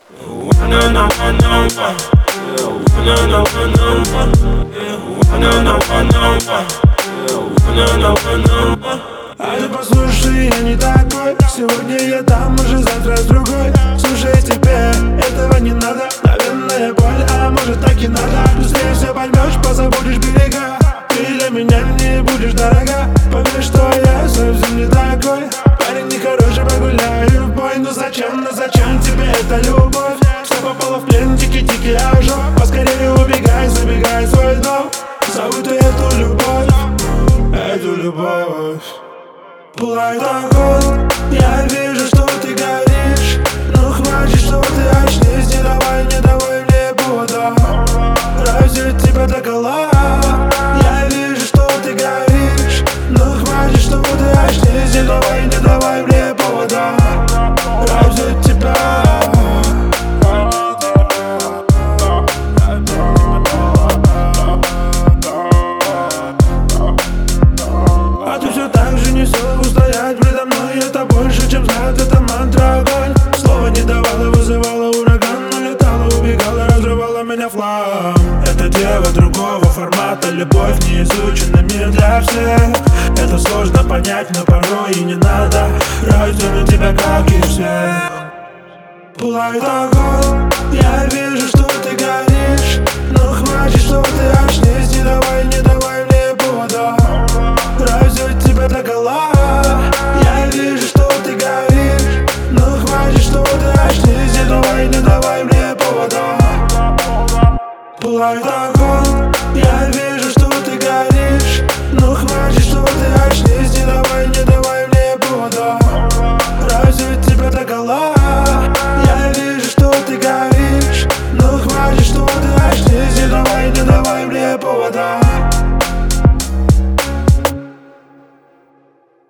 А ты послушай, я не такой. Сегодня я там, уже завтра с другой. Слушай, тебе этого не надо. Наверное, боль, а может так и надо. Быстрее все поймешь, позабудешь берега. Ты для меня не будешь дорога. Поверь, что я совсем не такой. Парень нехороший, погуляю в бой. Ну зачем тебе эта любовь? Все попало в плен, тики-тики, ожог. Поскорее убегай, забегай в свой дом. Забудь эту любовь, эту любовь. Пылает огонь, я вижу, что ты горишь. Ну хватит, что ты очнись, не давай мне повода. Разве тебя докола? Я вижу, что ты горишь. Ну хватит, что ты очнись, не давай мне повода. Разве тебя? А ты все так же не силу устоять предо мной. Это больше, чем знает эта мантра, огонь. Слово не давало, вызывало ураган. Но летала, убегала, разрывала меня флаг. Это дело другого формата. Любовь не изучена, мир для всех. Это сложно понять, но порой и не надо. Раздерну тебя, как и всех. Пылает огонь.